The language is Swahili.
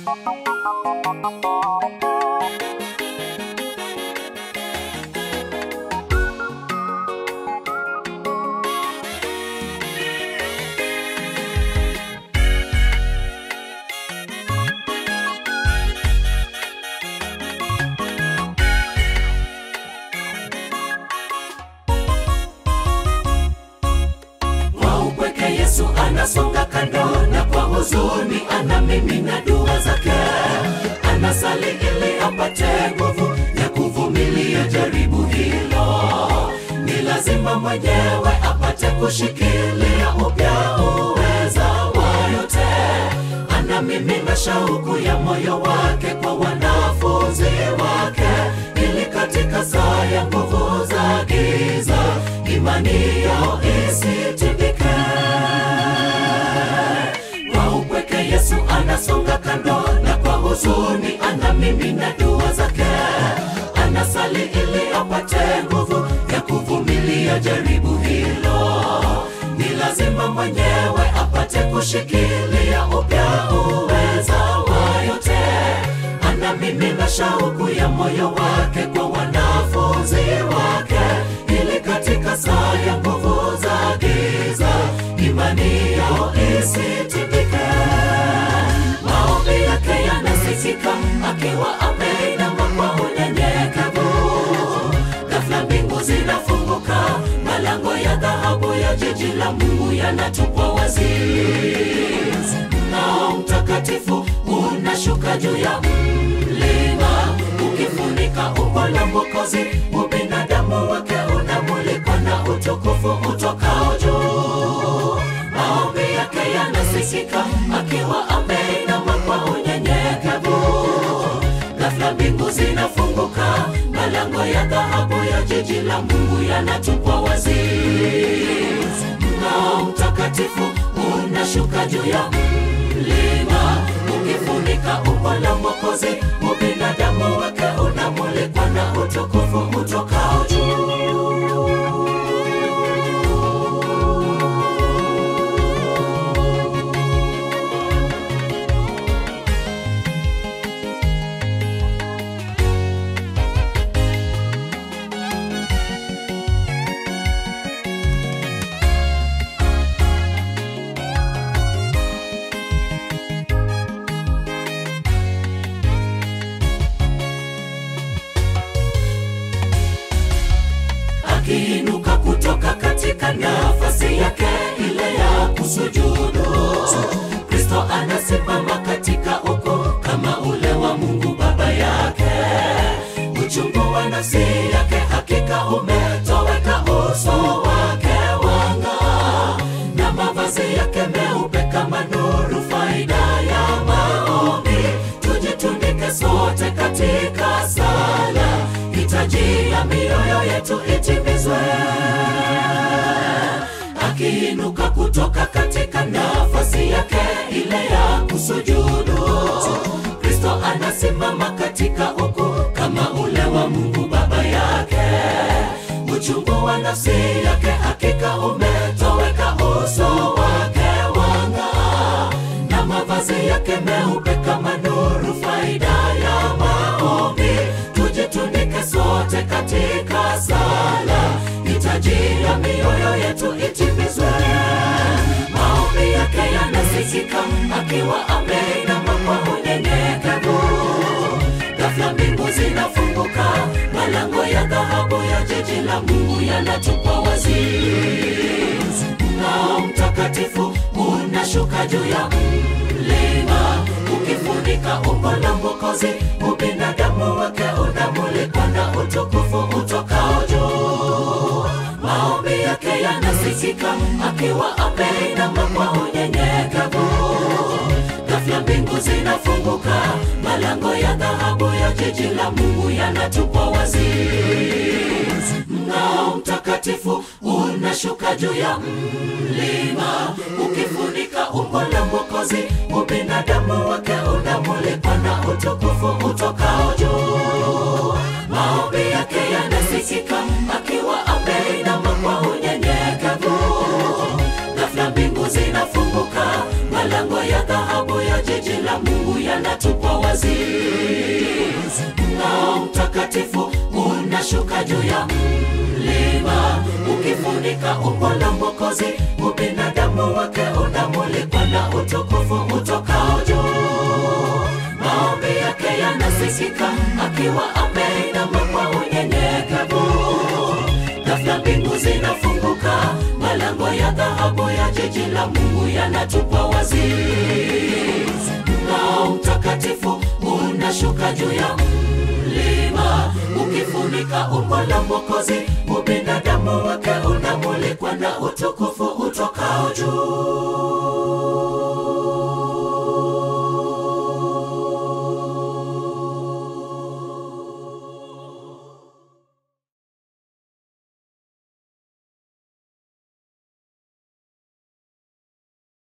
Yesu anasonga kando na kwa huzuni anamimina dua zake. Anasali ili apate nguvu ya kuvumilia jaribu hilo. Ni lazima mwenyewe apate kushikilia upya uweza wa yote. Anamimina shauku ya moyo wake kwa wanafunzi wake, ili katika saa ya nguvu za giza imani yao isitindike. Yesu anasonga kando na kwa huzuni anamimina dua zake. Anasali ili apate nguvu ya kuvumilia jaribu hilo. Ni lazima mwenyewe apate kushikilia upya uweza wa yote. Anamimina shauku ya moyo wake kwa wanafunzi wake, ili katika saa ya nguvu za giza imani yao isitindike. Maombi yake yanasikika akiwa ameinama kwa unyenyekevu. Ghafla mbingu zinafunguka, malango ya dhahabu ya jiji la Mungu yanatupwa wazi. Mng'ao mtakatifu unashuka juu ya mlima, ukifunika umbo la Mwokozi. Ubinadamu wake unamulikwa na utukufu utokao juu. Maombi yake yanasikika akiwa ameinama kwa unyenyekevu. Ghafla mbingu zinafunguka, malango ya dhahabu ya jiji la Mungu yanatupwa wazi. Mng'ao mtakatifu unashuka juu ya mlima, ukifunika umbo la Mwokozi. Ubinadamu wake unamulikwa na utukufu utokao juu. Akiinuka kutoka katika nafasi yake ile ya kusujudu, Kristo anasimama katika ukuu kama ule wa Mungu Baba yake. Uchungu wa nafsi yake hakika umetoweka, uso wake wang'aa, na mavazi yake meupe kama nuru. Faida ya maombi, tujitundike sote katika sala, hitaji ya mioyo yetu itimizwe. Akiinuka kutoka katika nafasi yake ile ya kusujudu, Kristo anasimama katika ukuu kama ule wa Mungu Baba yake. Uchungu wa nafsi yake hakika umetoweka, uso wake wang'aa, na mavazi yake meupe kama nuru. Faida ya maombi, tujitundike sote katika sala, hitaji ya mioyo yetu itimizwe. Maombi yake yanasikika akiwa ameinama kwa unyenyekevu. Ghafla mbingu zinafunguka, malango ya dhahabu ya jiji la Mungu yanatupwa wazi. Mng'ao mtakatifu unashuka juu ya mlima, ukifunika umbo la Mwokozi. Ubinadamu wake unamulikwa na utukufu utokao juu. Maombi yake yanasikika akiwa ameinama kwa unyenyekevu. Ghafla mbingu zinafunguka, malango ya dhahabu ya jiji la Mungu yanatupwa wazi. Mng'ao mtakatifu unashuka juu ya mlima, ukifunika umbo la Mwokozi. Ubinadamu wake unamulikwa na utukufu utokao juu. Maombi yake yanasikika akiwa ameinama kwa unyenyekevu. Ghafla mbingu zinafunguka, malango ya dhahabu ya jiji la Mungu yanatupwa Mtakatifu unashuka juu ya mlima, ukifunika umbo la Mwokozi. Ubinadamu wake unamulikwa na utukufu utokao juu. Maombi yake yanasikika akiwa ameinama kwa unyenyekevu. Ghafla mbingu zinafunguka, malango ya dhahabu ya jiji la Mungu yanatupwa wazi. Roho Mtakatifu unashuka juu ya mlima, ukifunika umbo la Mwokozi. Ubinadamu wake unamulikwa na utukufu utokao juu.